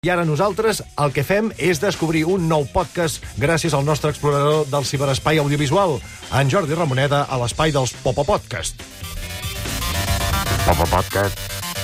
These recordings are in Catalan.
I ara nosaltres el que fem és descobrir un nou podcast gràcies al nostre explorador del ciberespai audiovisual, en Jordi Ramoneda, a l'espai dels Popo Podcast. Popo Podcast.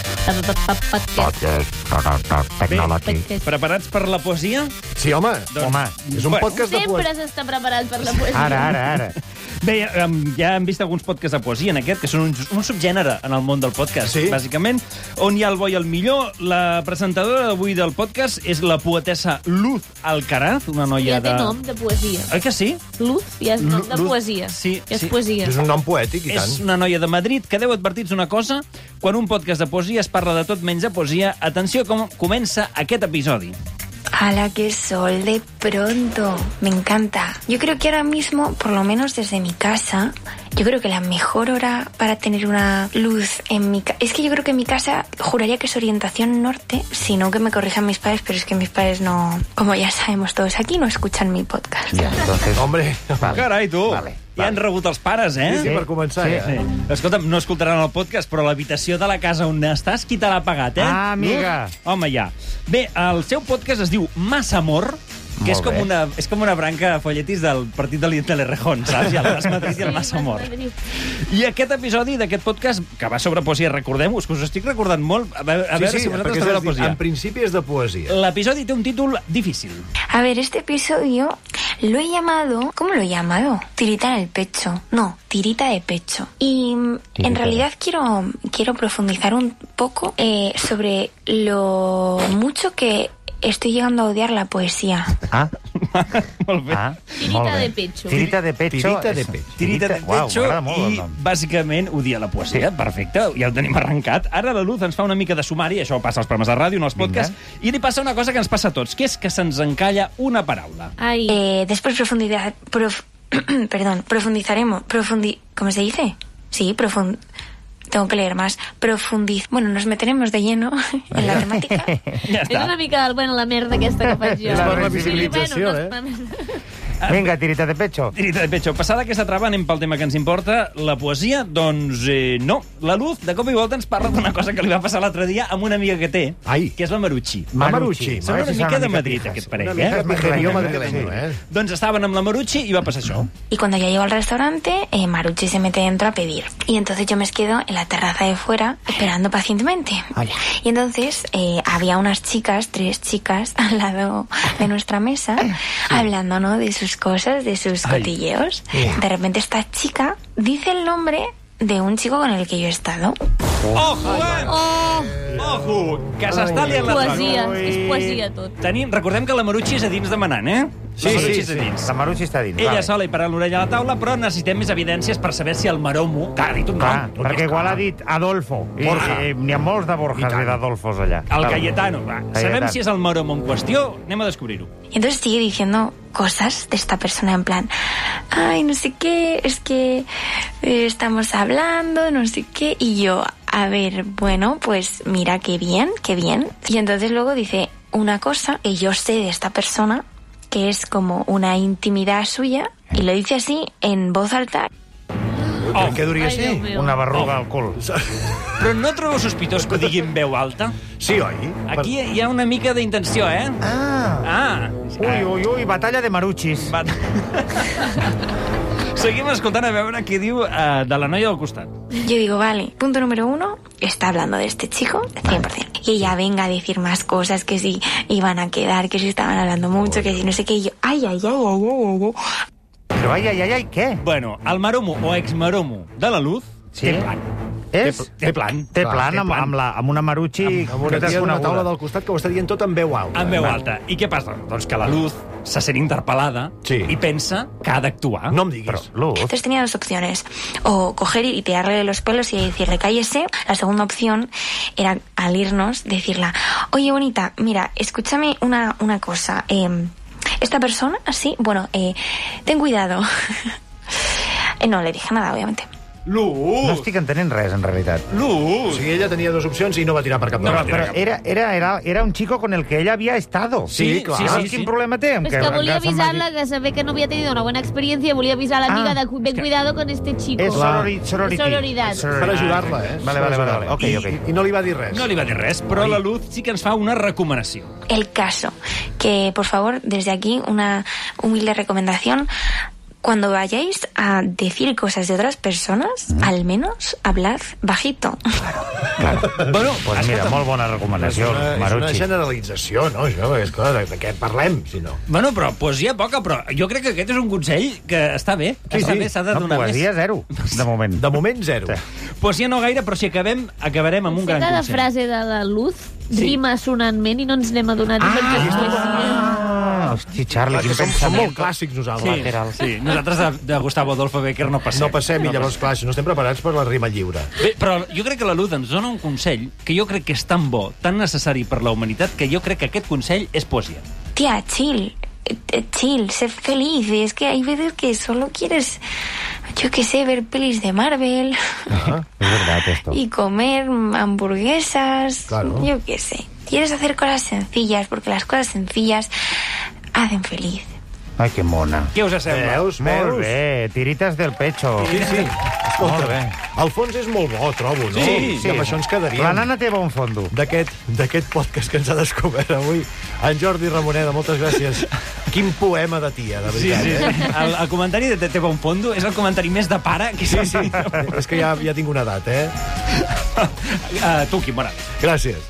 Technology. Preparats per la poesia? Sí, home. Home, És un podcast de Sempre poesia. s'està preparat per la poesia. ara. Bé, ja hem vist alguns podcasts de poesia en aquest, que són un subgènere en el món del podcast, Sí. bàsicament, on hi ha el bo i el millor. La presentadora d'avui del podcast és la poetessa Luz Alcaraz, una noia Ja de... té nom de poesia. Oi que sí? Luz ja és nom de Luz, poesia. sí, Ja és sí. poesia. És un nom poètic, i tant. És una noia de Madrid que deu advertir-nos una cosa. Quan un podcast de poesia es parla de tot menys de poesia, atenció com comença aquest episodi. ¡Hala, qué sol de pronto! Me encanta. Yo creo que ahora mismo, por lo menos desde mi casa, yo creo que la mejor hora para tener una luz en mi casa... Es que yo creo que en mi casa juraría que es orientación norte, si no que me corrijan mis padres, pero es que mis padres no... Como ya sabemos todos aquí, no escuchan mi podcast. Ja, entonces... Hombre, Carai, tu! Vale. Ja han rebut els pares, eh? sí, per començar, ja. Sí. Escolta'm, no escoltaran el podcast, però l'habitació de la casa on estàs, qui te l'ha pagat, eh? Ah, amiga. Home, ja. Bé, el seu podcast es diu Massa Amor, que és Molt com una branca de folletis del partit de l'Errejón, saps? I el Mas Madrid i el Massa Amor. I aquest episodi d'aquest podcast, que va sobre poesia, recordem-ho, que us estic recordant molt, a veure si vosaltres perquè sabeu la poesia. en principi és de poesia. L'episodi té un títol difícil. A ver, este episodio lo he llamado... ¿Cómo lo he llamado? Tirita en el pecho. No, tirita de pecho. Y en realidad quiero profundizar un poco sobre lo mucho que estoy llegando a odiar la poesía. Ah, Molt bé. Tirita molt bé. de pecho. Tirita de pecho. Tirita de pecho. Tirita de pecho Uau, m'agrada molt el i, nom. bàsicament, odia la poesia. Perfecte, ja ho tenim arrencat. Ara la Luz ens fa una mica de sumari, això passa als programes de ràdio, no als podcasts, i li passa una cosa que ens passa a tots, que és que se'ns encalla una paraula. Ai, Después profundizaremos. ¿Cómo se dice? Sí, tengo que leer más. Bueno, nos meteremos de lleno en la temática. Ja és està. una mica la merda aquesta que faig jo. És per la Sí, visibilització, Vinga, tirita de pecho. Tirita de pecho. Passada aquesta trava, anem pel tema que ens importa, la poesia. Doncs no. La Luz, de cop i volta, ens parla d'una cosa que li va passar l'altre dia amb una amiga que té, Ai. que és la Marucci. Marucci. Són una mica de Madrid, aquest Una parell, mica eh? pijerío madrileño, eh? Doncs estaven amb la Marucci i va passar això. Y cuando ya llego al restaurante, Marucci se mete dentro a pedir. Y entonces yo me quedo en la terraza de fuera esperando pacientemente. Y entonces había unas chicas, 3 chicas, al lado de nuestra mesa, hablando, ¿no?, de sus cosas, de sus cotilleos. De repente esta chica dice el nombre de un chico con el que yo he estado. Ojo, eh? Ojo! Que s'està liant la Poesia, troca. és poesia tot. Recordem que la Marucci és a dins demanant, eh? Sí, la Marucci sí, és a sí. dins. La Marucci està dins. Ella vale. sola i parant l'orella a la taula, però necessitem més evidències per saber si el Maromo... Que ha dit un Clar, nom. perquè igual ha dit Adolfo. Borja. N'hi ha molts de Borjas i d'Adolfos allà. El Cayetano. Va. Sabem si és el Maromo en qüestió? Anem a descobrir-ho. Y entonces sigue diciendo cosas de esta persona en plan, ay, no sé qué, es que estamos hablando, no sé qué, y yo, a ver, bueno, pues mira, qué bien, qué bien. Y entonces luego dice una cosa que yo sé de esta persona, que es como una intimidad suya, y lo dice así en voz alta. Què duria Ai, Déu ser? meu. Una berruga al cul. Però no trobo sospitós que ho digui en veu alta? Sí, oi? Aquí hi ha una mica d'intenció, eh? Ah. Ui, batalla de Maruchis. Va. Seguim escoltant a veure què diu de la noia del costat. Yo digo, vale, punto número 1, está hablando de este chico, 100%. Y ella venga a decir más cosas, que si iban a quedar, que si estaban hablando mucho, que si no sé qué, y yo, ay. Però ai, què? Bueno, el Maromo o ex-Maromo de la Luz Sí? té plan. És? Té plan. Té Clar, plan té plan. amb una Marucci Amb una tia d'una taula desconeguda. del costat que ho està dient tot en veu alta. En veu alta. I què passa? Doncs que la Luz se sent interpel·lada Sí. i pensa que ha d'actuar. No em diguis. Però, Luz, Entonces tenía 2 opciones, o coger y tirarle los pelos y decirle cállese. La segunda opción era, al irnos, decirle, oye bonita, mira, escúchame una cosa, esta persona, así, bueno, ten cuidado. No le dije nada, obviamente. No estic entenent res, en realitat. O sigui, ella tenia dues opcions i no va tirar per cap de les dues. Però era un chico con el que ella había estado. Sí, clar. Saps quin problema té? Es que volia avisar-la que saber que no havia tenido una buena experiencia, volia avisar a l'amiga de ben cuidado con este chico. És Sororidad. Per ajudar-la, eh? Vale. Ok. I no li va dir res. No li va dir res, però la Luz sí que ens fa una recomanació. El caso, que por favor, desde aquí, una humilde recomendación. Cuando vayáis a decir cosas de otras personas, al menos hablad bajito. Claro. Bueno, pues mira, molt bona recomanació, És una Marucci. generalització, no? Això, és clar, de què parlem, si no? Bueno, però poesia poca, però jo crec que aquest és un consell que està bé. Està bé, s'ha de donar poesia zero, de moment. De moment, zero. Poesia no gaire, però si acabarem amb un gran Cada consell. frase de la Luz rima sonantment i no ens n'hem adonat perquè és poesia. Hosti, Charlie, quin Som pensament. molt clàssics nosaltres. Sí, nosaltres de Gustavo Adolfo Bécquer no passem. No passem, i llavors, clar, no estem preparats per la rima lliure. Bé, però jo crec que la Luz ens dona un consell que jo crec que és tan bo, tan necessari per la humanitat, que jo crec que aquest consell és poesia. Tía, chill, sé feliz. Es que hay veces que solo quieres, yo qué sé, ver pelis de Marvel Es verdad, esto. y comer hamburguesas, Claro. yo qué sé. Quieres hacer cosas sencillas, porque las cosas sencillas hacen feliz. Ai, que mona. Què us sembla? Veus? Molt bé, tirites del pecho. Sí. Molt Escolta, bé. el fons és molt bo, trobo, no? Sí, I amb això ens quedaríem. La nana té bon fondo. D'aquest podcast que ens ha descobert avui. En Jordi Ramoneda, moltes gràcies. Quin poema de tia, de veritat. Eh? El comentari de Te Bon Fondo és el comentari més de pare que s'ha Sí. És que ja tinc una edat, eh? Tu, Quim Morales. Gràcies.